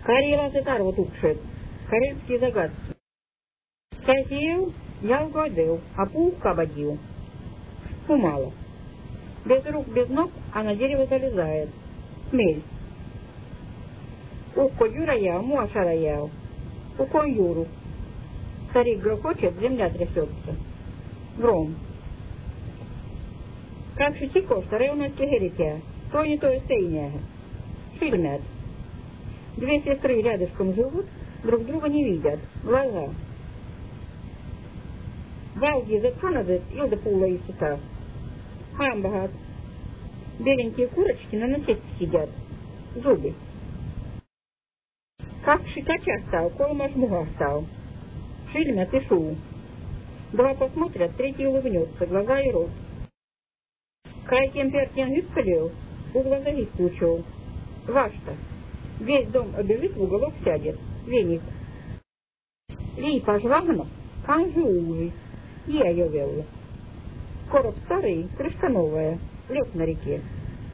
Карела Зетарова тупшет, карельские загадки. Сядел, я угодил, а пух кабадил. Умало. Без рук, без ног, а на дерево залезает. Хмель. Ух, Юра я, Муашара я. У Юру. Старик грохочет, земля трясется. Гром. Как шитико, стареуновский геритя. То не то и стейняга. Шильмят. Две сестры рядышком живут, друг друга не видят. Глаза. Валги запханадет, илда пула и сюта. Хамбагат. Беленькие курочки на насечке сидят. Зубы. Как шикача стал, колма жмуга стал. Шильма тышу. Два посмотрят, третий улыбнется, глаза и рот. Край темпертен выскалил, у глаза вид учел. Ваш-то. Весь дом обежит, в уголок сядет. Веник. Ли пожвагно, канжи ужи. Я ее вела. Короб старый, крышка новая, лег на реке.